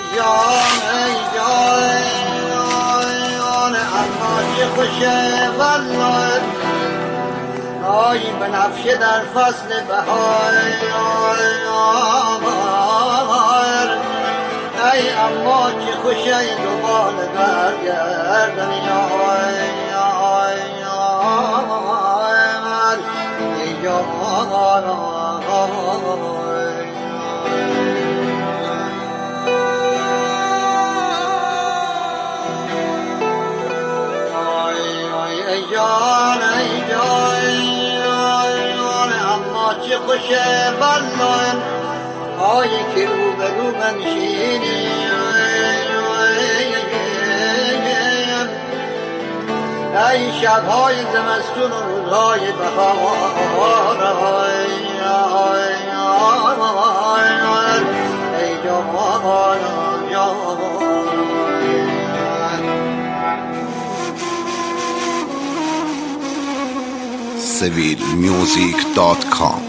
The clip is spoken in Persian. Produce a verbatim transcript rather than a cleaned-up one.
جان جان اما چه خوشه والله آی بنفشه در فصل بهار ای اما چه خوشه دوبال در گردن آی آی ای جان جان ای جان اما چه خوشه والله آی که رو به رو بنشینی ای شبهای زمستون و روزهای بهار ای جان seville music dot com